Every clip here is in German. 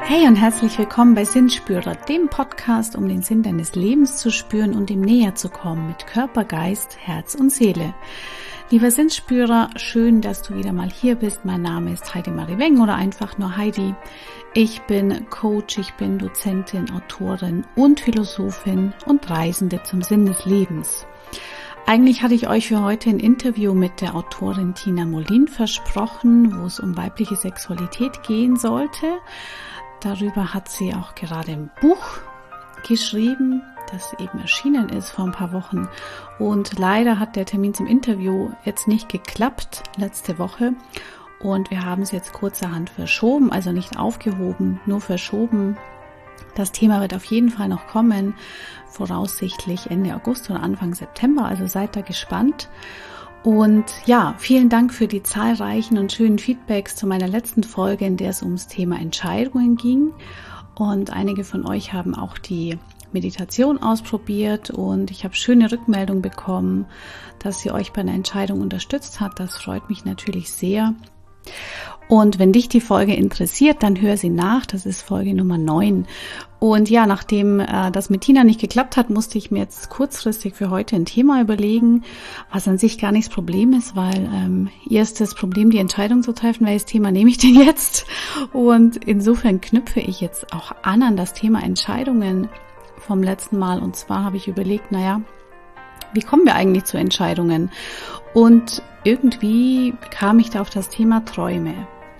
Hey und herzlich willkommen bei Sinnspürer, dem Podcast, um den Sinn deines Lebens zu spüren und ihm näher zu kommen mit Körper, Geist, Herz und Seele. Lieber Sinnspürer, schön, dass du wieder mal hier bist. Mein Name ist Heidi Marie Weng oder einfach nur Heidi. Ich bin Coach, ich bin Dozentin, Autorin und Philosophin und Reisende zum Sinn des Lebens. Eigentlich hatte ich euch für heute ein Interview mit der Autorin Tina Molin versprochen, wo es um weibliche Sexualität gehen sollte. Darüber hat sie auch gerade ein Buch geschrieben, das eben erschienen ist vor ein paar Wochen. Und leider hat der Termin zum Interview jetzt nicht geklappt, letzte Woche. Und wir haben es jetzt kurzerhand verschoben, also nicht aufgehoben, nur verschoben. Das Thema wird auf jeden Fall noch kommen, voraussichtlich Ende August oder Anfang September, also seid da gespannt. Und ja, vielen Dank für die zahlreichen und schönen Feedbacks zu meiner letzten Folge, in der es ums Thema Entscheidungen ging. Und einige von euch haben auch die Meditation ausprobiert und ich habe schöne Rückmeldungen bekommen, dass sie euch bei einer Entscheidung unterstützt hat. Das freut mich natürlich sehr. Und wenn dich die Folge interessiert, dann hör sie nach. Das ist Folge Nummer 9. Und ja, nachdem das mit Tina nicht geklappt hat, musste ich mir jetzt kurzfristig für heute ein Thema überlegen, was an sich gar nicht das Problem ist, weil ihr ist das Problem, die Entscheidung zu treffen, welches Thema nehme ich denn jetzt? Und insofern knüpfe ich jetzt auch an das Thema Entscheidungen vom letzten Mal. Und zwar habe ich überlegt, wie kommen wir eigentlich zu Entscheidungen? Und irgendwie kam ich da auf das Thema Träume.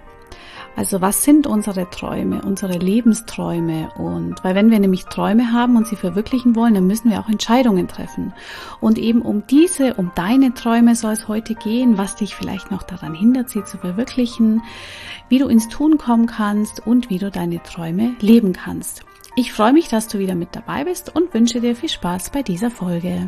Also was sind unsere Träume, unsere Lebensträume? Und weil wenn wir nämlich Träume haben und sie verwirklichen wollen, dann müssen wir auch Entscheidungen treffen. Und eben um deine Träume soll es heute gehen, was dich vielleicht noch daran hindert, sie zu verwirklichen, wie du ins Tun kommen kannst und wie du deine Träume leben kannst. Ich freue mich, dass du wieder mit dabei bist und wünsche dir viel Spaß bei dieser Folge.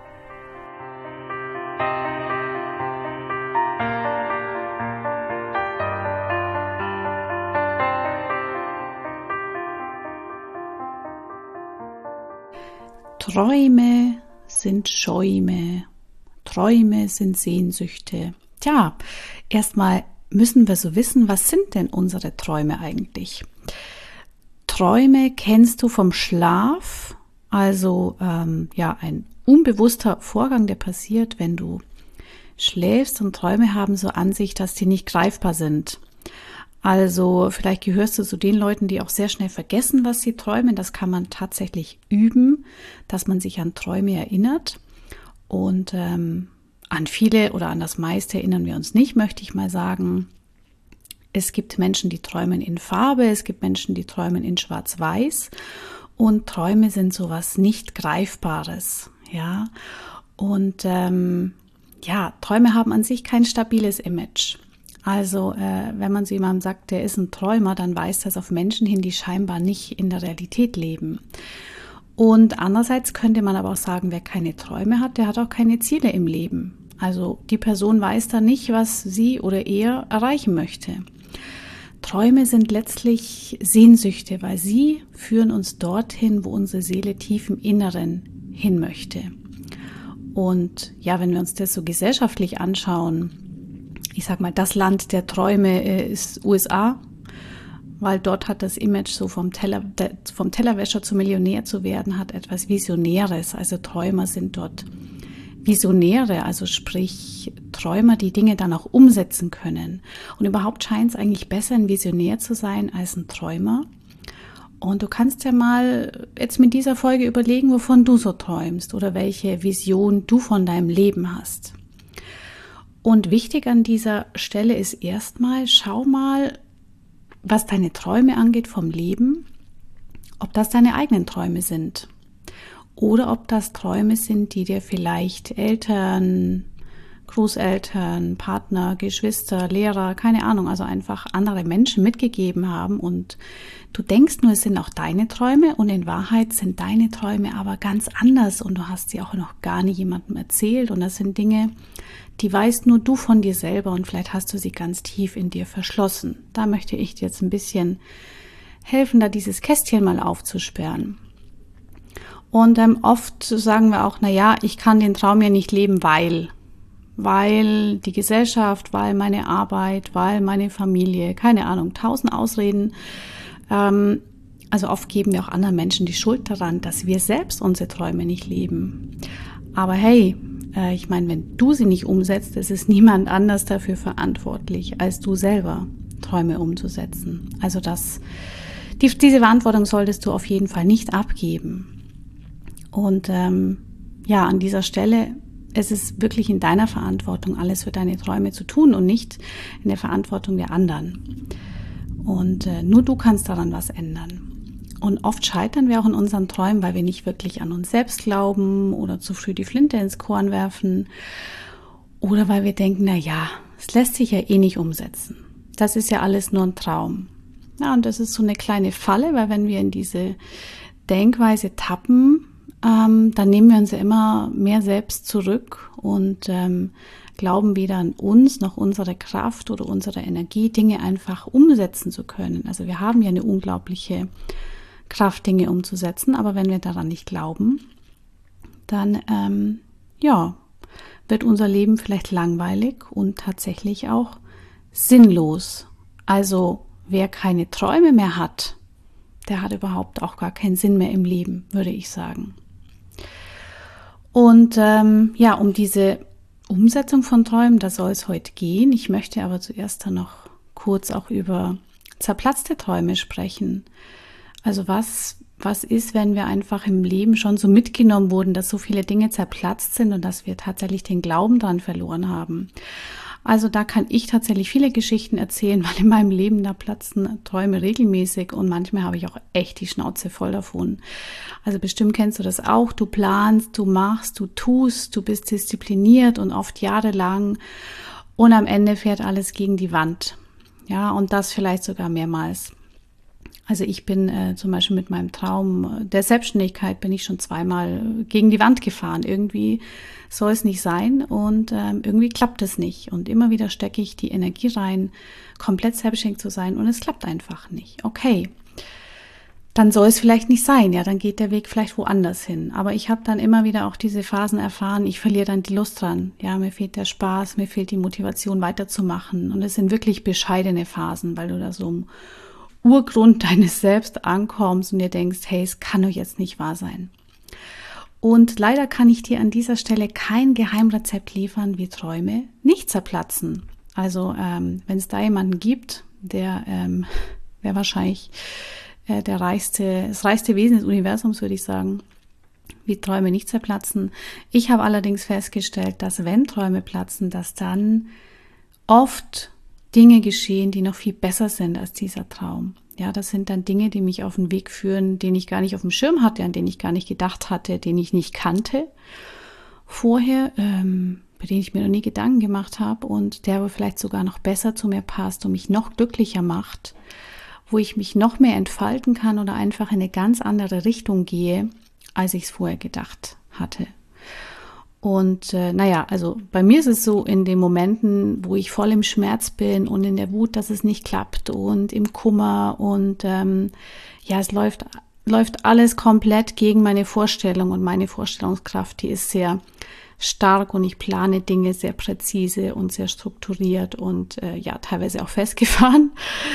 Träume sind Schäume, Träume sind Sehnsüchte. Tja, erstmal müssen wir so wissen, was sind denn unsere Träume eigentlich? Träume kennst du vom Schlaf, also ein unbewusster Vorgang, der passiert, wenn du schläfst, und Träume haben so an sich, dass die nicht greifbar sind. Also vielleicht gehörst du zu den Leuten, die auch sehr schnell vergessen, was sie träumen. Das kann man tatsächlich üben, dass man sich an Träume erinnert. Und an viele oder an das meiste erinnern wir uns nicht, möchte ich mal sagen. Es gibt Menschen, die träumen in Farbe, es gibt Menschen, die träumen in Schwarz-Weiß. Und Träume sind sowas nicht Greifbares. Ja? Und Träume haben an sich kein stabiles Image. Also wenn man zu jemandem sagt, der ist ein Träumer, dann weist das auf Menschen hin, die scheinbar nicht in der Realität leben. Und andererseits könnte man aber auch sagen, wer keine Träume hat, der hat auch keine Ziele im Leben. Also die Person weiß da nicht, was sie oder er erreichen möchte. Träume sind letztlich Sehnsüchte, weil sie führen uns dorthin, wo unsere Seele tief im Inneren hin möchte. Und ja, wenn wir uns das so gesellschaftlich anschauen, ich sag mal, das Land der Träume ist USA, weil dort hat das Image so vom Tellerwäscher zum Millionär zu werden, hat etwas Visionäres. Also Träumer sind dort Visionäre, also sprich Träumer, die Dinge dann auch umsetzen können. Und überhaupt scheint es eigentlich besser, ein Visionär zu sein als ein Träumer. Und du kannst ja mal jetzt mit dieser Folge überlegen, wovon du so träumst oder welche Vision du von deinem Leben hast. Und wichtig an dieser Stelle ist erstmal, schau mal, was deine Träume angeht vom Leben, ob das deine eigenen Träume sind oder ob das Träume sind, die dir vielleicht Eltern, Großeltern, Partner, Geschwister, Lehrer, keine Ahnung, also einfach andere Menschen mitgegeben haben und du denkst nur, es sind auch deine Träume und in Wahrheit sind deine Träume aber ganz anders und du hast sie auch noch gar nie jemandem erzählt und das sind Dinge, die weißt nur du von dir selber und vielleicht hast du sie ganz tief in dir verschlossen. Da möchte ich dir jetzt ein bisschen helfen, da dieses Kästchen mal aufzusperren. Und oft sagen wir auch, ich kann den Traum ja nicht leben, weil die Gesellschaft, weil meine Arbeit, weil meine Familie, keine Ahnung, 1000 Ausreden Also oft geben wir auch anderen Menschen die Schuld daran, dass wir selbst unsere Träume nicht leben. Aber hey, ich meine, wenn du sie nicht umsetzt, ist es niemand anders dafür verantwortlich, als du selber Träume umzusetzen. Also diese Verantwortung solltest du auf jeden Fall nicht abgeben. Und an dieser Stelle, es ist wirklich in deiner Verantwortung, alles für deine Träume zu tun und nicht in der Verantwortung der anderen. Und nur du kannst daran was ändern. Und oft scheitern wir auch in unseren Träumen, weil wir nicht wirklich an uns selbst glauben oder zu früh die Flinte ins Korn werfen oder weil wir denken, na ja, es lässt sich ja eh nicht umsetzen. Das ist ja alles nur ein Traum. Ja, und das ist so eine kleine Falle, weil wenn wir in diese Denkweise tappen, dann nehmen wir uns ja immer mehr selbst zurück und glauben weder an uns noch unsere Kraft oder unsere Energie, Dinge einfach umsetzen zu können. Also wir haben ja eine unglaubliche Kraft, Dinge umzusetzen, aber wenn wir daran nicht glauben, dann wird unser Leben vielleicht langweilig und tatsächlich auch sinnlos. Also wer keine Träume mehr hat, der hat überhaupt auch gar keinen Sinn mehr im Leben, würde ich sagen. Und um diese Umsetzung von Träumen, da soll es heute gehen. Ich möchte aber zuerst dann noch kurz auch über zerplatzte Träume sprechen. Also was ist, wenn wir einfach im Leben schon so mitgenommen wurden, dass so viele Dinge zerplatzt sind und dass wir tatsächlich den Glauben daran verloren haben? Also da kann ich tatsächlich viele Geschichten erzählen, weil in meinem Leben da platzen Träume regelmäßig und manchmal habe ich auch echt die Schnauze voll davon. Also bestimmt kennst du das auch. Du planst, du machst, du tust, du bist diszipliniert und oft jahrelang und am Ende fährt alles gegen die Wand. Ja, und das vielleicht sogar mehrmals. Also ich bin zum Beispiel mit meinem Traum der Selbstständigkeit bin ich schon zweimal gegen die Wand gefahren. Irgendwie soll es nicht sein und irgendwie klappt es nicht. Und immer wieder stecke ich die Energie rein, komplett selbstständig zu sein und es klappt einfach nicht. Okay, dann soll es vielleicht nicht sein. Ja, dann geht der Weg vielleicht woanders hin. Aber ich habe dann immer wieder auch diese Phasen erfahren, ich verliere dann die Lust dran. Ja, mir fehlt der Spaß, mir fehlt die Motivation weiterzumachen. Und es sind wirklich bescheidene Phasen, weil du da so im Urgrund deines Selbst ankommst und dir denkst, hey, es kann doch jetzt nicht wahr sein. Und leider kann ich dir an dieser Stelle kein Geheimrezept liefern, wie Träume nicht zerplatzen. Also wenn es da jemanden gibt, der wäre wahrscheinlich das reichste Wesen des Universums, würde ich sagen, wie Träume nicht zerplatzen. Ich habe allerdings festgestellt, dass wenn Träume platzen, dass dann oft Dinge geschehen, die noch viel besser sind als dieser Traum. Ja, das sind dann Dinge, die mich auf den Weg führen, den ich gar nicht auf dem Schirm hatte, an den ich gar nicht gedacht hatte, den ich nicht kannte vorher, bei denen ich mir noch nie Gedanken gemacht habe und der aber vielleicht sogar noch besser zu mir passt und mich noch glücklicher macht, wo ich mich noch mehr entfalten kann oder einfach in eine ganz andere Richtung gehe, als ich es vorher gedacht hatte. Und also bei mir ist es so, in den Momenten, wo ich voll im Schmerz bin und in der Wut, dass es nicht klappt und im Kummer und es läuft alles komplett gegen meine Vorstellung und meine Vorstellungskraft, die ist sehr stark und ich plane Dinge sehr präzise und sehr strukturiert und teilweise auch festgefahren.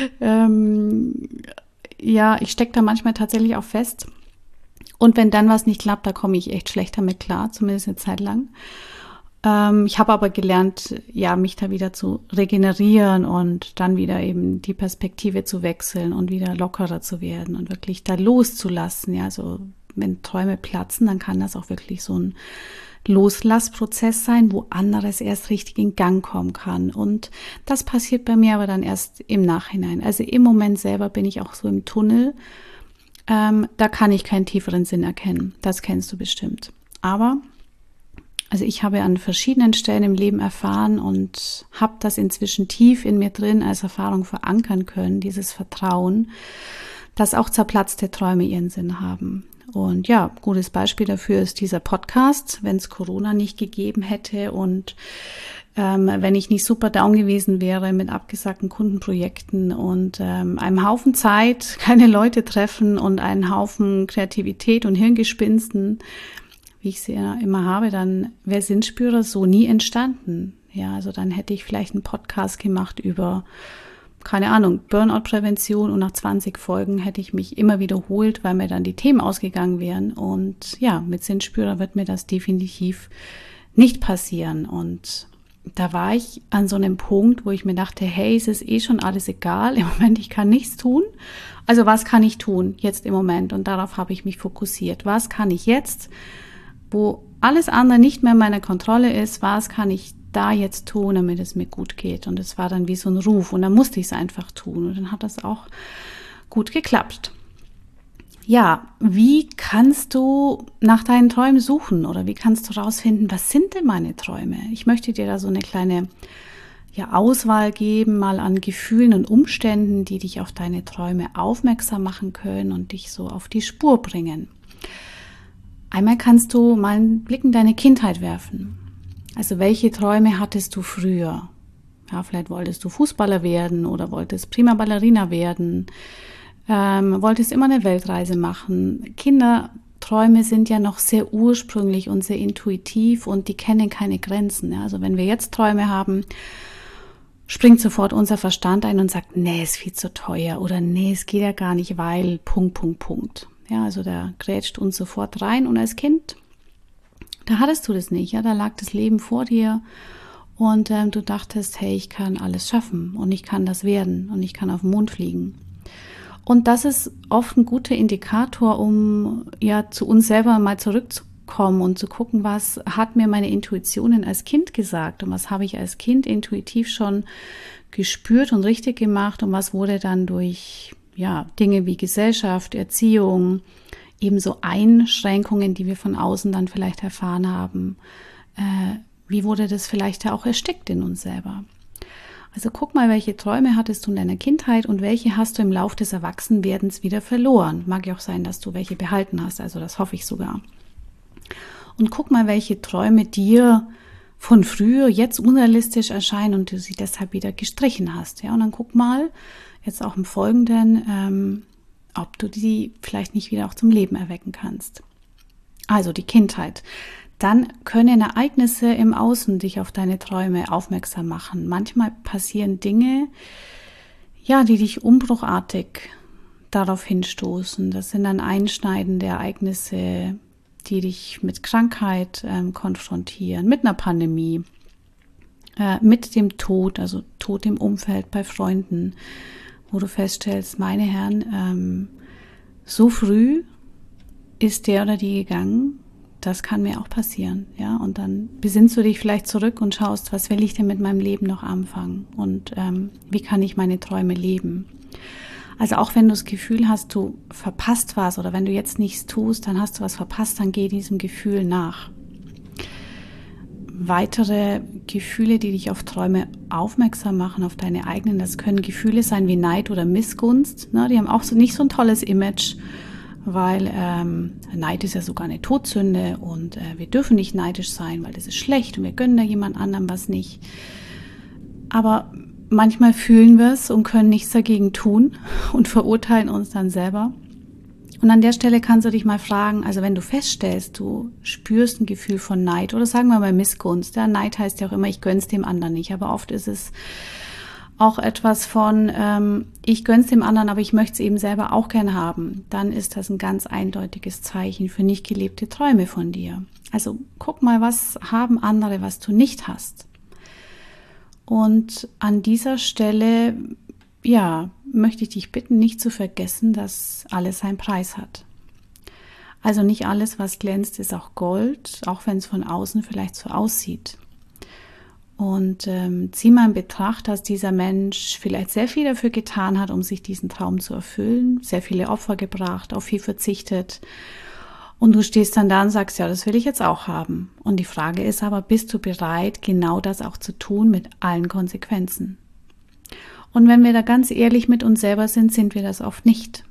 Ich stecke da manchmal tatsächlich auch fest. Und wenn dann was nicht klappt, da komme ich echt schlecht damit klar, zumindest eine Zeit lang. Ich habe aber gelernt, mich da wieder zu regenerieren und dann wieder eben die Perspektive zu wechseln und wieder lockerer zu werden und wirklich da loszulassen. Ja, also wenn Träume platzen, dann kann das auch wirklich so ein Loslassprozess sein, wo anderes erst richtig in Gang kommen kann. Und das passiert bei mir aber dann erst im Nachhinein. Also im Moment selber bin ich auch so im Tunnel. Da kann ich keinen tieferen Sinn erkennen. Das kennst du bestimmt. Aber, also ich habe an verschiedenen Stellen im Leben erfahren und habe das inzwischen tief in mir drin als Erfahrung verankern können, dieses Vertrauen, dass auch zerplatzte Träume ihren Sinn haben. Und ja, gutes Beispiel dafür ist dieser Podcast, wenn es Corona nicht gegeben hätte und wenn ich nicht super down gewesen wäre mit abgesagten Kundenprojekten und einem Haufen Zeit, keine Leute treffen und einen Haufen Kreativität und Hirngespinsten, wie ich sie ja immer habe, dann wäre Sinnspürer so nie entstanden. Ja, also dann hätte ich vielleicht einen Podcast gemacht über keine Ahnung, Burnout-Prävention und nach 20 Folgen hätte ich mich immer wiederholt, weil mir dann die Themen ausgegangen wären. Und ja, mit Sinnspürer wird mir das definitiv nicht passieren. Und da war ich an so einem Punkt, wo ich mir dachte, hey, es ist eh schon alles egal. Im Moment, ich kann nichts tun. Also was kann ich tun jetzt im Moment? Und darauf habe ich mich fokussiert. Was kann ich jetzt, wo alles andere nicht mehr in meiner Kontrolle ist, was kann ich da jetzt tun, damit es mir gut geht? Und es war dann wie so ein Ruf und dann musste ich es einfach tun und dann hat das auch gut geklappt. Ja, wie kannst du nach deinen Träumen suchen oder wie kannst du rausfinden, was sind denn meine Träume? Ich möchte dir da so eine kleine Auswahl geben, mal an Gefühlen und Umständen, die dich auf deine Träume aufmerksam machen können und dich so auf die Spur bringen. Einmal kannst du mal einen Blick in deine Kindheit werfen. Also welche Träume hattest du früher? Ja, vielleicht wolltest du Fußballer werden oder wolltest prima Ballerina werden, wolltest immer eine Weltreise machen. Kinderträume sind ja noch sehr ursprünglich und sehr intuitiv und die kennen keine Grenzen. Ja? Also wenn wir jetzt Träume haben, springt sofort unser Verstand ein und sagt, nee, ist viel zu teuer oder nee, es geht ja gar nicht, weil ... Ja, also da grätscht uns sofort rein und als Kind, da hattest du das nicht, ja, da lag das Leben vor dir und du dachtest, hey, ich kann alles schaffen und ich kann das werden und ich kann auf den Mond fliegen. Und das ist oft ein guter Indikator, um ja zu uns selber mal zurückzukommen und zu gucken, was hat mir meine Intuitionen als Kind gesagt und was habe ich als Kind intuitiv schon gespürt und richtig gemacht und was wurde dann durch Dinge wie Gesellschaft, Erziehung, ebenso Einschränkungen, die wir von außen dann vielleicht erfahren haben. Wie wurde das vielleicht auch erstickt in uns selber? Also guck mal, welche Träume hattest du in deiner Kindheit und welche hast du im Lauf des Erwachsenwerdens wieder verloren. Mag ja auch sein, dass du welche behalten hast, also das hoffe ich sogar. Und guck mal, welche Träume dir von früher jetzt unrealistisch erscheinen und du sie deshalb wieder gestrichen hast. Ja, und dann guck mal, jetzt auch im Folgenden, ob du die vielleicht nicht wieder auch zum Leben erwecken kannst. Also die Kindheit. Dann können Ereignisse im Außen dich auf deine Träume aufmerksam machen. Manchmal passieren Dinge, die dich umbruchartig darauf hinstoßen. Das sind dann einschneidende Ereignisse, die dich mit Krankheit konfrontieren, mit einer Pandemie, mit dem Tod, also Tod im Umfeld bei Freunden, wo du feststellst, meine Herren, so früh ist der oder die gegangen, das kann mir auch passieren, ja, und dann besinnst du dich vielleicht zurück und schaust, was will ich denn mit meinem Leben noch anfangen und wie kann ich meine Träume leben. Also auch wenn du das Gefühl hast, du verpasst was oder wenn du jetzt nichts tust, dann hast du was verpasst, dann geh diesem Gefühl nach. Weitere Gefühle, die dich auf Träume aufmerksam machen, auf deine eigenen, das können Gefühle sein wie Neid oder Missgunst. Ne? Die haben auch so nicht so ein tolles Image, weil Neid ist ja sogar eine Todsünde und wir dürfen nicht neidisch sein, weil das ist schlecht und wir gönnen da jemand anderem was nicht. Aber manchmal fühlen wir es und können nichts dagegen tun und verurteilen uns dann selber. Und an der Stelle kannst du dich mal fragen, also wenn du feststellst, du spürst ein Gefühl von Neid oder sagen wir mal Missgunst. Ja, Neid heißt ja auch immer, ich gönn's dem anderen nicht, aber oft ist es auch etwas von, ich gönn's dem anderen, aber ich möchte es eben selber auch gern haben. Dann ist das ein ganz eindeutiges Zeichen für nicht gelebte Träume von dir. Also guck mal, was haben andere, was du nicht hast. Und an dieser Stelle, möchte ich dich bitten, nicht zu vergessen, dass alles seinen Preis hat. Also nicht alles, was glänzt, ist auch Gold, auch wenn es von außen vielleicht so aussieht. Und zieh mal in Betracht, dass dieser Mensch vielleicht sehr viel dafür getan hat, um sich diesen Traum zu erfüllen, sehr viele Opfer gebracht, auf viel verzichtet. Und du stehst dann da und sagst, ja, das will ich jetzt auch haben. Und die Frage ist aber, bist du bereit, genau das auch zu tun mit allen Konsequenzen? Und wenn wir da ganz ehrlich mit uns selber sind, sind wir das oft nicht.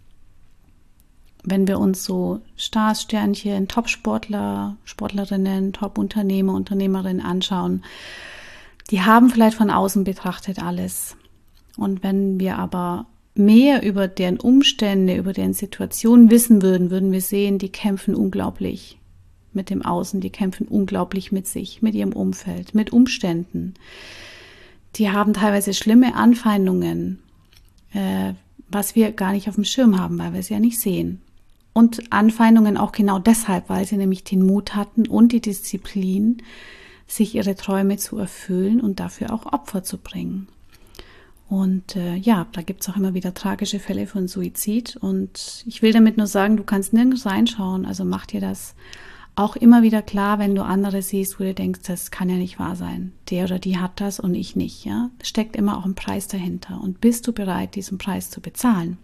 Wenn wir uns so Stars, Sternchen, Top-Sportler, Sportlerinnen, Top-Unternehmer, Unternehmerinnen anschauen, die haben vielleicht von außen betrachtet alles. Und wenn wir aber mehr über deren Umstände, über deren Situation wissen würden, würden wir sehen, die kämpfen unglaublich mit dem Außen, die kämpfen unglaublich mit sich, mit ihrem Umfeld, mit Umständen. die haben teilweise schlimme Anfeindungen, was wir gar nicht auf dem Schirm haben, weil wir es ja nicht sehen. Und Anfeindungen auch genau deshalb, weil sie nämlich den Mut hatten und die Disziplin, sich ihre Träume zu erfüllen und dafür auch Opfer zu bringen. Und da gibt es auch immer wieder tragische Fälle von Suizid. Und ich will damit nur sagen, du kannst nirgends reinschauen. Also mach dir das auch immer wieder klar, wenn du andere siehst, wo du denkst, das kann ja nicht wahr sein. Der oder die hat das und ich nicht. Ja? Es steckt immer auch ein Preis dahinter. Und bist du bereit, diesen Preis zu bezahlen?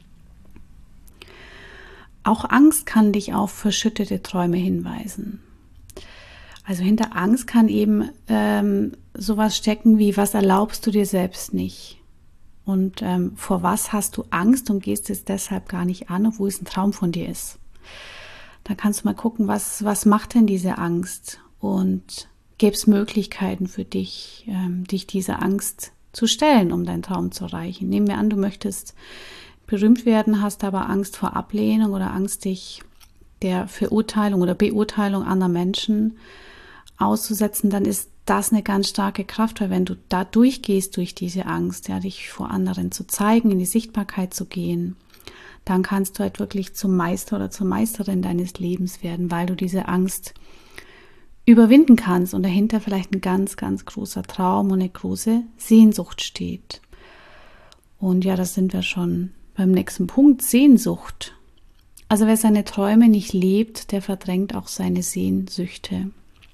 Auch Angst kann dich auf verschüttete Träume hinweisen. Also hinter Angst kann eben sowas stecken wie, was erlaubst du dir selbst nicht? Und vor was hast du Angst und gehst es deshalb gar nicht an, obwohl es ein Traum von dir ist? Da kannst du mal gucken, was macht denn diese Angst? Und gäbe es Möglichkeiten für dich, dich dieser Angst zu stellen, um deinen Traum zu erreichen? Nehmen wir an, du möchtest berühmt werden, hast aber Angst vor Ablehnung oder Angst, dich der Verurteilung oder Beurteilung anderer Menschen auszusetzen, dann ist das eine ganz starke Kraft, weil wenn du da durchgehst durch diese Angst, ja, dich vor anderen zu zeigen, in die Sichtbarkeit zu gehen, dann kannst du halt wirklich zum Meister oder zur Meisterin deines Lebens werden, weil du diese Angst überwinden kannst und dahinter vielleicht ein ganz, ganz großer Traum und eine große Sehnsucht steht. Und ja, das sind wir schon beim nächsten Punkt, Sehnsucht. Also wer seine Träume nicht lebt, der verdrängt auch seine Sehnsüchte.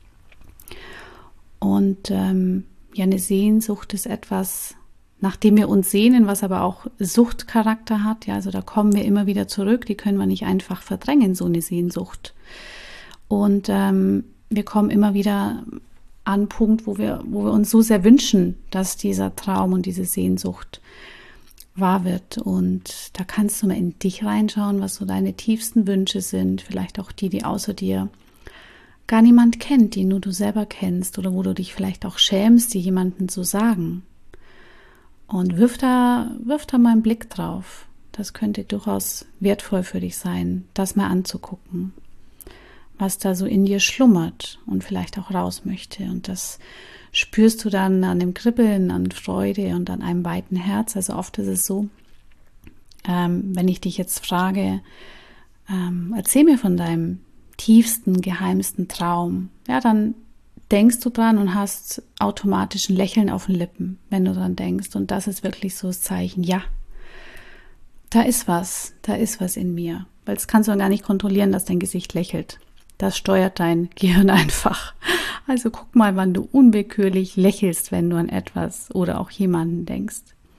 Und eine Sehnsucht ist etwas, nach dem wir uns sehnen, was aber auch Suchtcharakter hat. Ja, also da kommen wir immer wieder zurück, die können wir nicht einfach verdrängen, so eine Sehnsucht. Und wir kommen immer wieder an einen Punkt, wo wir uns so sehr wünschen, dass dieser Traum und diese Sehnsucht wahr wird. Und da kannst du mal in dich reinschauen, was so deine tiefsten Wünsche sind, vielleicht auch die außer dir gar niemand kennt, die nur du selber kennst oder wo du dich vielleicht auch schämst, die jemandem zu sagen. Und wirf da mal einen Blick drauf. Das könnte durchaus wertvoll für dich sein, das mal anzugucken, was da so in dir schlummert und vielleicht auch raus möchte. Und das spürst du dann an dem Kribbeln, an Freude und an einem weiten Herz. Also oft ist es so, wenn ich dich jetzt frage, erzähl mir von deinem tiefsten, geheimsten Traum, ja, dann denkst du dran und hast automatisch ein Lächeln auf den Lippen, wenn du dran denkst. Und das ist wirklich so das Zeichen, ja, da ist was in mir. Weil das kannst du gar nicht kontrollieren, dass dein Gesicht lächelt. Das steuert dein Gehirn einfach. Also guck mal, wann du unwillkürlich lächelst, wenn du an etwas oder auch jemanden denkst.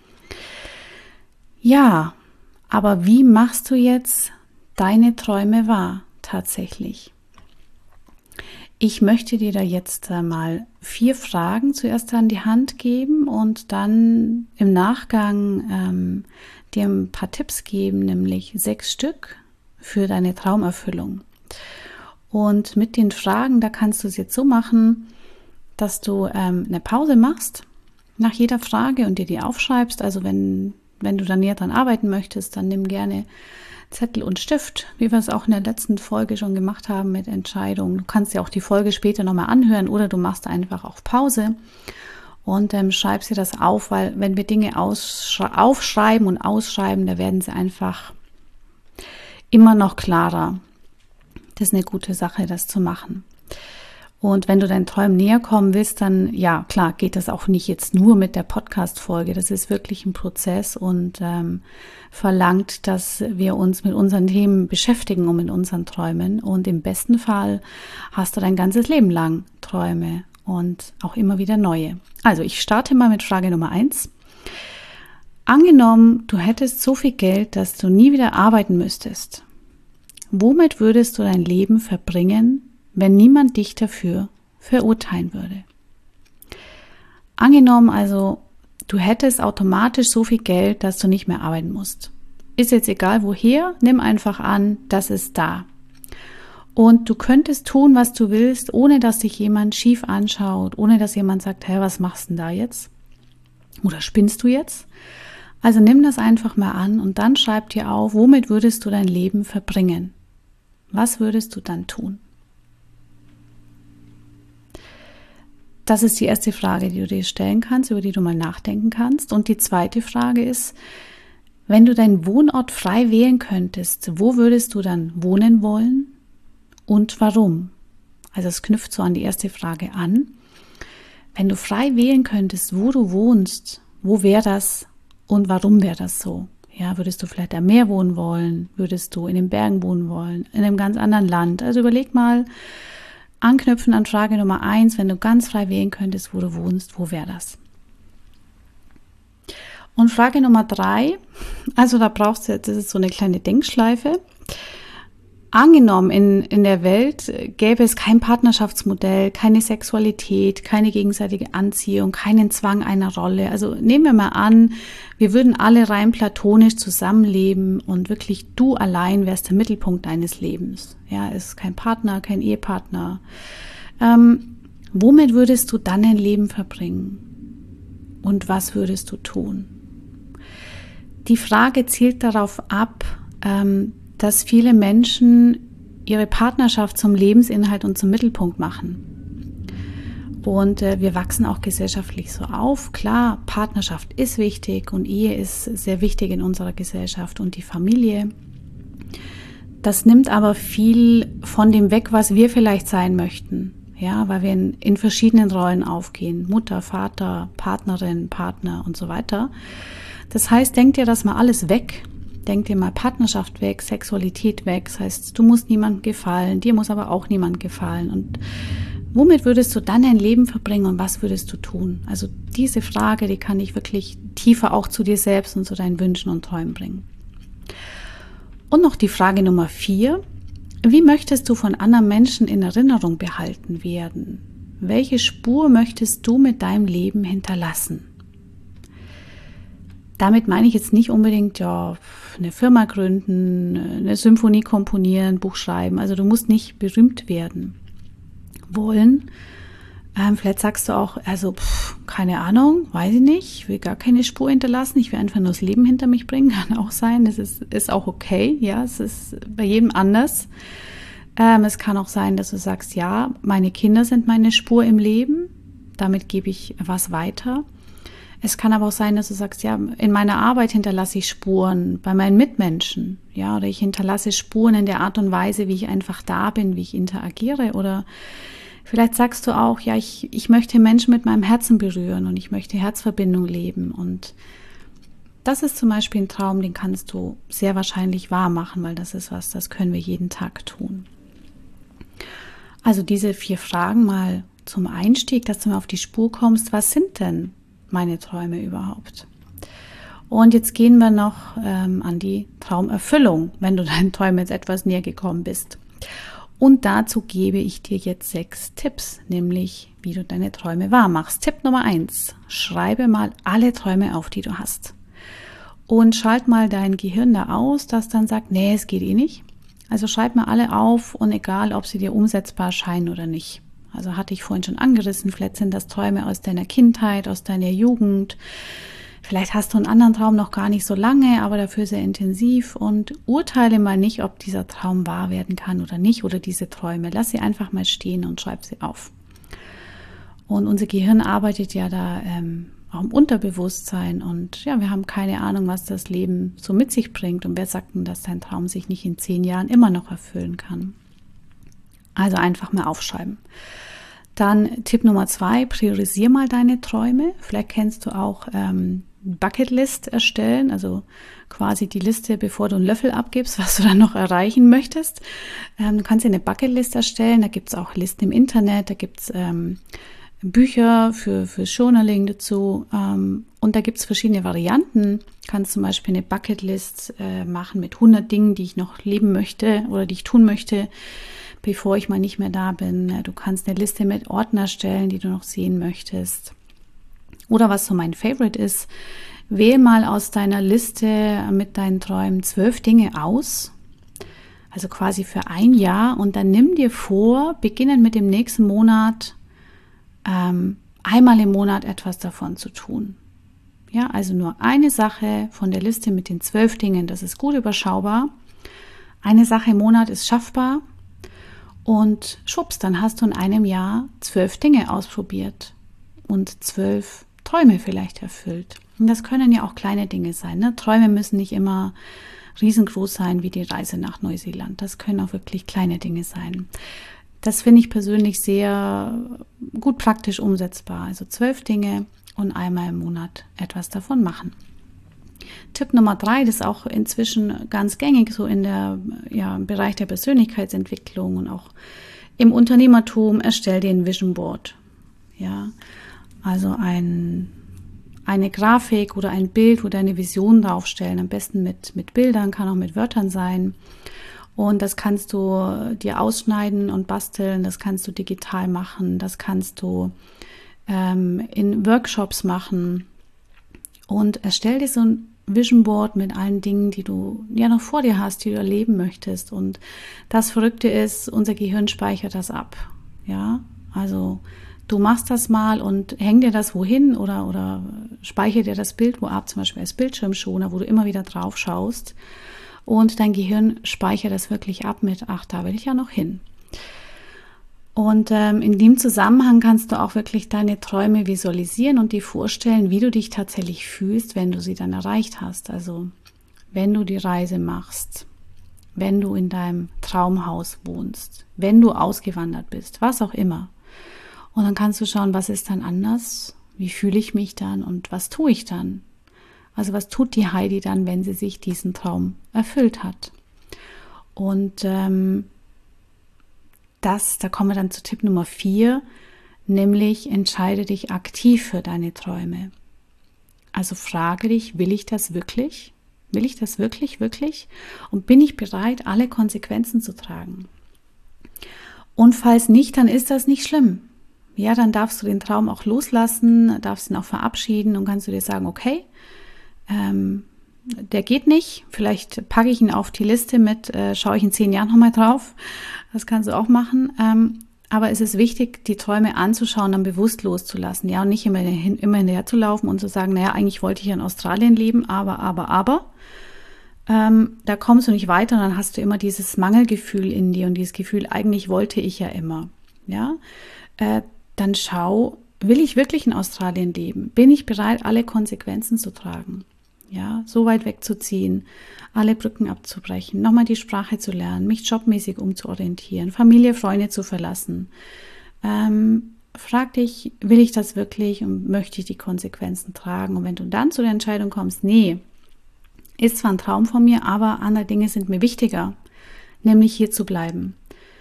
Ja, aber wie machst du jetzt deine Träume wahr tatsächlich? Ich möchte dir da jetzt mal 4 Fragen zuerst an die Hand geben und dann im Nachgang dir ein paar Tipps geben, nämlich 6 Stück für deine Traumerfüllung. Und mit den Fragen, da kannst du es jetzt so machen, dass du eine Pause machst nach jeder Frage und dir die aufschreibst. Also wenn du da näher dran arbeiten möchtest, dann nimm gerne Zettel und Stift, wie wir es auch in der letzten Folge schon gemacht haben mit Entscheidungen. Du kannst dir auch die Folge später nochmal anhören oder du machst einfach auf Pause und schreibst dir das auf, weil wenn wir Dinge aufschreiben und ausschreiben, da werden sie einfach immer noch klarer. Das ist eine gute Sache, das zu machen. Und wenn du deinen Träumen näher kommen willst, dann, ja, klar, geht das auch nicht jetzt nur mit der Podcast-Folge. Das ist wirklich ein Prozess und verlangt, dass wir uns mit unseren Themen beschäftigen und mit unseren Träumen. Und im besten Fall hast du dein ganzes Leben lang Träume und auch immer wieder neue. Also ich starte mal mit Frage Nummer 1. Angenommen, du hättest so viel Geld, dass du nie wieder arbeiten müsstest. Womit würdest du dein Leben verbringen, wenn niemand dich dafür verurteilen würde? Angenommen also, du hättest automatisch so viel Geld, dass du nicht mehr arbeiten musst. Ist jetzt egal woher, nimm einfach an, das ist da. Und du könntest tun, was du willst, ohne dass dich jemand schief anschaut, ohne dass jemand sagt, hey, was machst du denn da jetzt? Oder spinnst du jetzt? Also nimm das einfach mal an und dann schreib dir auf, womit würdest du dein Leben verbringen? Was würdest du dann tun? Das ist die erste Frage, die du dir stellen kannst, über die du mal nachdenken kannst. Und die zweite Frage ist, wenn du deinen Wohnort frei wählen könntest, wo würdest du dann wohnen wollen und warum? Also es knüpft so an die erste Frage an. Wenn du frei wählen könntest, wo du wohnst, wo wäre das und warum wäre das so? Ja, würdest du vielleicht am Meer wohnen wollen? Würdest du in den Bergen wohnen wollen? In einem ganz anderen Land? Also überleg mal, anknüpfen an Frage Nummer 1, wenn du ganz frei wählen könntest, wo du wohnst, wo wäre das? Und Frage Nummer 3, also da brauchst du, das ist so eine kleine Denkschleife. Angenommen, in der Welt gäbe es kein Partnerschaftsmodell, keine Sexualität, keine gegenseitige Anziehung, keinen Zwang einer Rolle. Also nehmen wir mal an, wir würden alle rein platonisch zusammenleben und wirklich du allein wärst der Mittelpunkt deines Lebens. Ja, es ist kein Partner, kein Ehepartner. Womit würdest du dann dein Leben verbringen? Und was würdest du tun? Die Frage zielt darauf ab, dass viele Menschen ihre Partnerschaft zum Lebensinhalt und zum Mittelpunkt machen. Und wir wachsen auch gesellschaftlich so auf. Klar, Partnerschaft ist wichtig und Ehe ist sehr wichtig in unserer Gesellschaft und die Familie. Das nimmt aber viel von dem weg, was wir vielleicht sein möchten. Ja, weil wir in verschiedenen Rollen aufgehen. Mutter, Vater, Partnerin, Partner und so weiter. Das heißt, denk dir das mal alles weg. Denk dir mal Partnerschaft weg, Sexualität weg. Das heißt, du musst niemandem gefallen, dir muss aber auch niemand gefallen. Und womit würdest du dann dein Leben verbringen und was würdest du tun? Also diese Frage, die kann dich wirklich tiefer auch zu dir selbst und zu deinen Wünschen und Träumen bringen. Und noch die Frage Nummer 4. Wie möchtest du von anderen Menschen in Erinnerung behalten werden? Welche Spur möchtest du mit deinem Leben hinterlassen? Damit meine ich jetzt nicht unbedingt, ja, eine Firma gründen, eine Symphonie komponieren, Buch schreiben. Also du musst nicht berühmt werden wollen. Vielleicht sagst du auch, also keine Ahnung, weiß ich nicht, ich will gar keine Spur hinterlassen, ich will einfach nur das Leben hinter mich bringen, kann auch sein, das ist auch okay, ja, es ist bei jedem anders. Es kann auch sein, dass du sagst, ja, meine Kinder sind meine Spur im Leben, damit gebe ich was weiter. Es kann aber auch sein, dass du sagst, ja, in meiner Arbeit hinterlasse ich Spuren bei meinen Mitmenschen, ja, oder ich hinterlasse Spuren in der Art und Weise, wie ich einfach da bin, wie ich interagiere, oder vielleicht sagst du auch, ja, ich möchte Menschen mit meinem Herzen berühren und ich möchte Herzverbindung leben, und das ist zum Beispiel ein Traum, den kannst du sehr wahrscheinlich wahr machen, weil das ist was, das können wir jeden Tag tun. Also diese 4 Fragen mal zum Einstieg, dass du mal auf die Spur kommst, was sind denn meine Träume überhaupt? Und jetzt gehen wir noch an die Traumerfüllung, wenn du deinen Träumen jetzt etwas näher gekommen bist. Und dazu gebe ich dir jetzt 6 Tipps, nämlich wie du deine Träume wahr machst. Tipp Nummer 1, schreibe mal alle Träume auf, die du hast. Und schalt mal dein Gehirn da aus, das dann sagt, nee, es geht eh nicht. Also schreib mal alle auf und egal, ob sie dir umsetzbar erscheinen oder nicht. Also hatte ich vorhin schon angerissen, vielleicht sind das Träume aus deiner Kindheit, aus deiner Jugend. Vielleicht hast du einen anderen Traum noch gar nicht so lange, aber dafür sehr intensiv, und urteile mal nicht, ob dieser Traum wahr werden kann oder nicht, oder diese Träume. Lass sie einfach mal stehen und schreib sie auf. Und unser Gehirn arbeitet ja da auch im Unterbewusstsein, und ja, wir haben keine Ahnung, was das Leben so mit sich bringt, und wer sagt denn, dass dein Traum sich nicht in 10 Jahren immer noch erfüllen kann. Also einfach mal aufschreiben. Dann Tipp Nummer 2, priorisier mal deine Träume. Vielleicht kennst du auch Bucketlist erstellen, also quasi die Liste, bevor du einen Löffel abgibst, was du dann noch erreichen möchtest. Du kannst dir eine Bucketlist erstellen, da gibt es auch Listen im Internet, da gibt es Bücher für Journaling dazu, und da gibt es verschiedene Varianten. Du kannst zum Beispiel eine Bucketlist machen mit 100 Dingen, die ich noch leben möchte oder die ich tun möchte, bevor ich mal nicht mehr da bin. Du kannst eine Liste mit Orten erstellen, die du noch sehen möchtest. Oder was so mein Favorite ist, wähle mal aus deiner Liste mit deinen Träumen 12 Dinge aus, also quasi für ein Jahr, und dann nimm dir vor, beginnend mit dem nächsten Monat, einmal im Monat etwas davon zu tun. Ja, also nur eine Sache von der Liste mit den 12 Dingen, das ist gut überschaubar. Eine Sache im Monat ist schaffbar. Und schwupps, dann hast du in einem Jahr 12 Dinge ausprobiert. und 12 Träume vielleicht erfüllt. Und das können ja auch kleine Dinge sein. Ne? Träume müssen nicht immer riesengroß sein wie die Reise nach Neuseeland. Das können auch wirklich kleine Dinge sein. Das finde ich persönlich sehr gut praktisch umsetzbar. Also 12 Dinge und einmal im Monat etwas davon machen. Tipp Nummer 3, das ist auch inzwischen ganz gängig, so im Bereich der Persönlichkeitsentwicklung und auch im Unternehmertum, erstell dir ein Vision Board. Ja, also eine Grafik oder ein Bild, wo deine Vision draufstellen, am besten mit Bildern, kann auch mit Wörtern sein. Und das kannst du dir ausschneiden und basteln, das kannst du digital machen, das kannst du in Workshops machen. Und erstell dir so ein Vision Board mit allen Dingen, die du ja noch vor dir hast, die du erleben möchtest. Und das Verrückte ist, unser Gehirn speichert das ab. Ja, also du machst das mal und häng dir das wohin oder speichere dir das Bild wo ab, zum Beispiel als Bildschirmschoner, wo du immer wieder drauf schaust. Und dein Gehirn speichert das wirklich ab mit, ach, da will ich ja noch hin. Und in dem Zusammenhang kannst du auch wirklich deine Träume visualisieren und dir vorstellen, wie du dich tatsächlich fühlst, wenn du sie dann erreicht hast. Also wenn du die Reise machst, wenn du in deinem Traumhaus wohnst, wenn du ausgewandert bist, was auch immer. Und dann kannst du schauen, was ist dann anders, wie fühle ich mich dann und was tue ich dann? Also was tut die Heidi dann, wenn sie sich diesen Traum erfüllt hat? Und da kommen wir dann zu Tipp Nummer 4, nämlich entscheide dich aktiv für deine Träume. Also frage dich, will ich das wirklich? Will ich das wirklich? Und bin ich bereit, alle Konsequenzen zu tragen? Und falls nicht, dann ist das nicht schlimm. Ja, dann darfst du den Traum auch loslassen, darfst ihn auch verabschieden und kannst du dir sagen, okay, der geht nicht, vielleicht packe ich ihn auf die Liste mit, schaue ich in 10 Jahren nochmal drauf, das kannst du auch machen, aber es ist wichtig, die Träume anzuschauen, dann bewusst loszulassen, ja, und nicht immer hinterher zu laufen und zu sagen, naja, eigentlich wollte ich ja in Australien leben, aber, da kommst du nicht weiter und dann hast du immer dieses Mangelgefühl in dir und dieses Gefühl, eigentlich wollte ich ja immer, ja, dann schau, will ich wirklich in Australien leben? Bin ich bereit, alle Konsequenzen zu tragen? Ja, so weit wegzuziehen, alle Brücken abzubrechen, nochmal die Sprache zu lernen, mich jobmäßig umzuorientieren, Familie, Freunde zu verlassen. Frag dich, will ich das wirklich und möchte ich die Konsequenzen tragen? Und wenn du dann zu der Entscheidung kommst, nee, ist zwar ein Traum von mir, aber andere Dinge sind mir wichtiger, nämlich hier zu bleiben,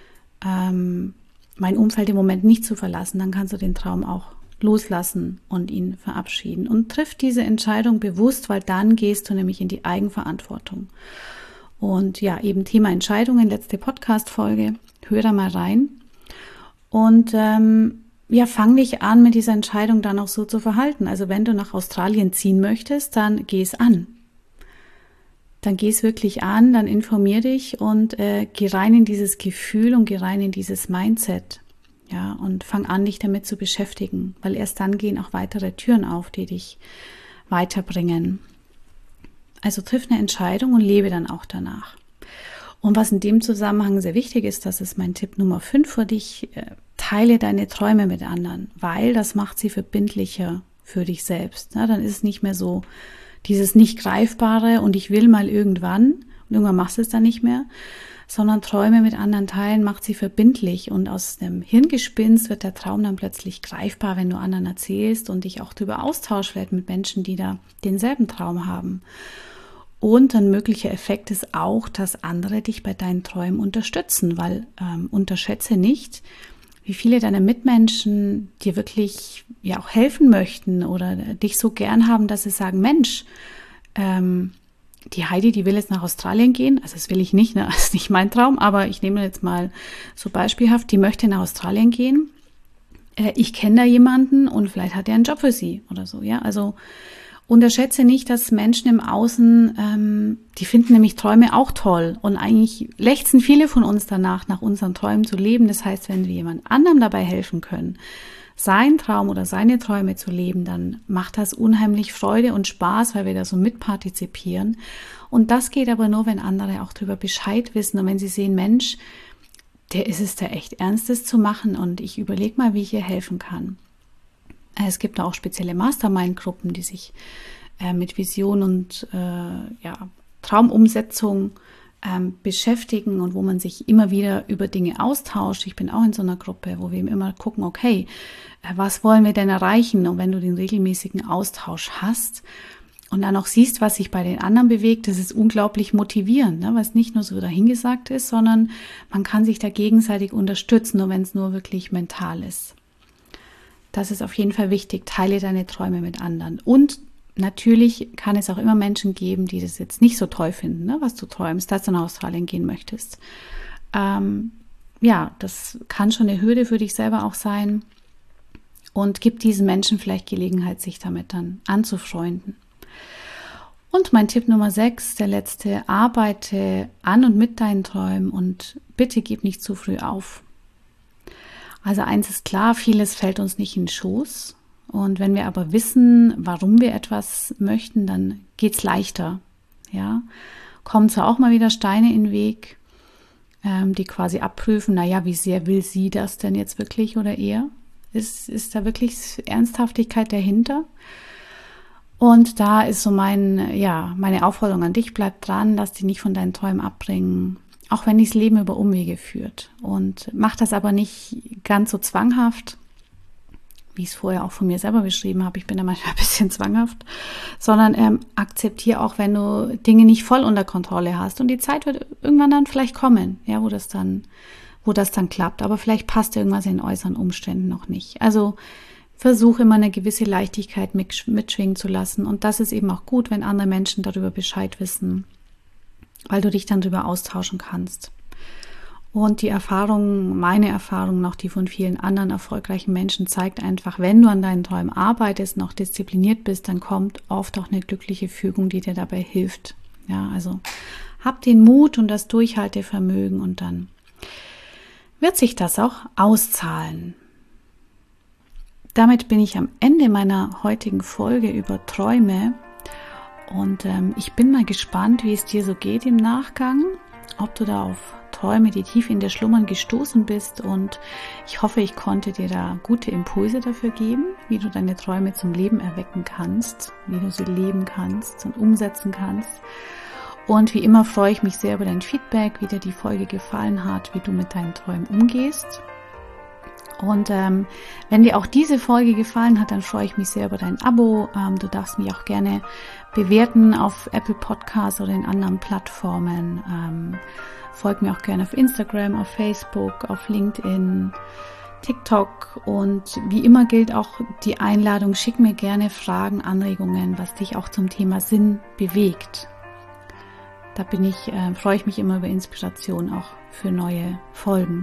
mein Umfeld im Moment nicht zu verlassen, dann kannst du den Traum auch loslassen und ihn verabschieden. Und triff diese Entscheidung bewusst, weil dann gehst du nämlich in die Eigenverantwortung. Und ja, eben Thema Entscheidungen, letzte Podcast-Folge, hör da mal rein. Und fang dich an, mit dieser Entscheidung dann auch so zu verhalten. Also wenn du nach Australien ziehen möchtest, dann geh es an. Dann geh es wirklich an, dann informier dich und geh rein in dieses Gefühl und geh rein in dieses Mindset. Ja, und fang an, dich damit zu beschäftigen, weil erst dann gehen auch weitere Türen auf, die dich weiterbringen. Also triff eine Entscheidung und lebe dann auch danach. Und was in dem Zusammenhang sehr wichtig ist, das ist mein Tipp Nummer 5 für dich, teile deine Träume mit anderen, weil das macht sie verbindlicher für dich selbst. Ja, dann ist es nicht mehr so dieses nicht Greifbare und ich will mal irgendwann und irgendwann machst du es dann nicht mehr, sondern Träume mit anderen teilen macht sie verbindlich und aus dem Hirngespinst wird der Traum dann plötzlich greifbar, wenn du anderen erzählst und dich auch darüber austauschst, vielleicht mit Menschen, die da denselben Traum haben. Und ein möglicher Effekt ist auch, dass andere dich bei deinen Träumen unterstützen, weil unterschätze nicht, wie viele deiner Mitmenschen dir wirklich ja auch helfen möchten oder dich so gern haben, dass sie sagen, Mensch, die Heidi, die will jetzt nach Australien gehen, also das will ich nicht, ne? Das ist nicht mein Traum, aber ich nehme jetzt mal so beispielhaft, die möchte nach Australien gehen. Ich kenne da jemanden und vielleicht hat er einen Job für sie oder so, ja, also unterschätze nicht, dass Menschen im Außen, die finden nämlich Träume auch toll und eigentlich lechzen viele von uns danach, nach unseren Träumen zu leben. Das heißt, wenn wir jemand anderem dabei helfen können, seinen Traum oder seine Träume zu leben, dann macht das unheimlich Freude und Spaß, weil wir da so mitpartizipieren. Und das geht aber nur, wenn andere auch darüber Bescheid wissen und wenn sie sehen, Mensch, der ist es da echt Ernstes zu machen und ich überlege mal, wie ich ihr helfen kann. Es gibt auch spezielle Mastermind-Gruppen, die sich mit Vision und Traumumsetzung beschäftigen und wo man sich immer wieder über Dinge austauscht. Ich bin auch in so einer Gruppe, wo wir immer gucken, okay, was wollen wir denn erreichen? Und wenn du den regelmäßigen Austausch hast und dann auch siehst, was sich bei den anderen bewegt, das ist unglaublich motivierend, ne? Was nicht nur so dahingesagt ist, sondern man kann sich da gegenseitig unterstützen, nur wenn es nur wirklich mental ist. Das ist auf jeden Fall wichtig. Teile deine Träume mit anderen. Und natürlich kann es auch immer Menschen geben, die das jetzt nicht so toll finden, ne, was du träumst, dass du nach Australien gehen möchtest. Das kann schon eine Hürde für dich selber auch sein und gibt diesen Menschen vielleicht Gelegenheit, sich damit dann anzufreunden. Und mein Tipp Nummer 6, der letzte: Arbeite an und mit deinen Träumen und bitte gib nicht zu früh auf. Also eins ist klar, vieles fällt uns nicht in den Schoß. Und wenn wir aber wissen, warum wir etwas möchten, dann geht's leichter. Ja, kommen zwar auch mal wieder Steine in den Weg, die quasi abprüfen, wie sehr will sie das denn jetzt wirklich oder er? Ist da wirklich Ernsthaftigkeit dahinter? Und da ist so meine Aufforderung an dich: Bleib dran, lass dich nicht von deinen Träumen abbringen, auch wenn dich das Leben über Umwege führt. Und mach das aber nicht ganz so zwanghaft, wie ich es vorher auch von mir selber beschrieben habe. Ich bin da manchmal ein bisschen zwanghaft, sondern akzeptiere auch, wenn du Dinge nicht voll unter Kontrolle hast. Und die Zeit wird irgendwann dann vielleicht kommen, ja, wo das dann klappt. Aber vielleicht passt irgendwas in äußeren Umständen noch nicht. Also versuche immer eine gewisse Leichtigkeit mitschwingen zu lassen. Und das ist eben auch gut, wenn andere Menschen darüber Bescheid wissen, weil du dich dann darüber austauschen kannst. Und meine Erfahrung, noch die von vielen anderen erfolgreichen Menschen, zeigt einfach, wenn du an deinen Träumen arbeitest, noch diszipliniert bist, dann kommt oft auch eine glückliche Fügung, die dir dabei hilft. Ja, also hab den Mut und das Durchhaltevermögen und dann wird sich das auch auszahlen. Damit bin ich am Ende meiner heutigen Folge über Träume und ich bin mal gespannt, wie es dir so geht im Nachgang, ob du da auf Träume, die tief in dir schlummern, gestoßen bist, und ich hoffe, ich konnte dir da gute Impulse dafür geben, wie du deine Träume zum Leben erwecken kannst, wie du sie leben kannst und umsetzen kannst. Und wie immer freue ich mich sehr über dein Feedback, wie dir die Folge gefallen hat, wie du mit deinen Träumen umgehst. Und wenn dir auch diese Folge gefallen hat, dann freue ich mich sehr über dein Abo. Du darfst mich auch gerne bewerten auf Apple Podcasts oder in anderen Plattformen. Folg mir auch gerne auf Instagram, auf Facebook, auf LinkedIn, TikTok. Und wie immer gilt auch die Einladung: Schick mir gerne Fragen, Anregungen, was dich auch zum Thema Sinn bewegt. Da freue ich mich immer über Inspiration auch für neue Folgen.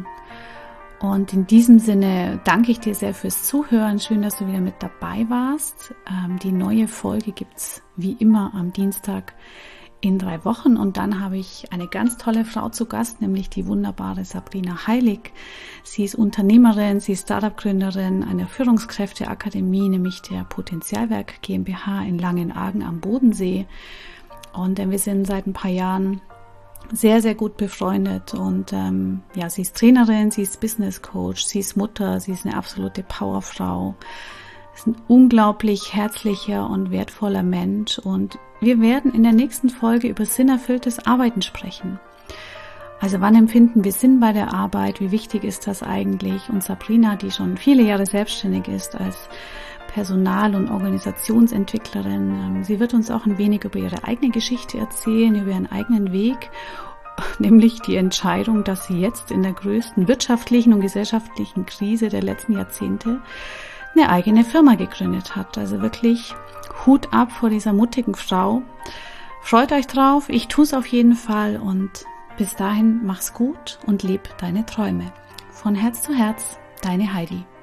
Und in diesem Sinne danke ich dir sehr fürs Zuhören. Schön, dass du wieder mit dabei warst. Die neue Folge gibt's wie immer am Dienstag in 3 Wochen. Und dann habe ich eine ganz tolle Frau zu Gast, nämlich die wunderbare Sabrina Heilig. Sie ist Unternehmerin, sie ist Startup-Gründerin einer Führungskräfteakademie, nämlich der Potenzialwerk GmbH in Langenargen am Bodensee. Und wir sind seit ein paar Jahren sehr, sehr gut befreundet und sie ist Trainerin, sie ist Business Coach, sie ist Mutter, sie ist eine absolute Powerfrau, ist ein unglaublich herzlicher und wertvoller Mensch, und wir werden in der nächsten Folge über sinnerfülltes Arbeiten sprechen. Also wann empfinden wir Sinn bei der Arbeit, wie wichtig ist das eigentlich? Und Sabrina, die schon viele Jahre selbstständig ist als Personal- und Organisationsentwicklerin. Sie wird uns auch ein wenig über ihre eigene Geschichte erzählen, über ihren eigenen Weg, nämlich die Entscheidung, dass sie jetzt in der größten wirtschaftlichen und gesellschaftlichen Krise der letzten Jahrzehnte eine eigene Firma gegründet hat. Also wirklich Hut ab vor dieser mutigen Frau. Freut euch drauf, ich tue es auf jeden Fall, und bis dahin mach's gut und leb deine Träume. Von Herz zu Herz, deine Heidi.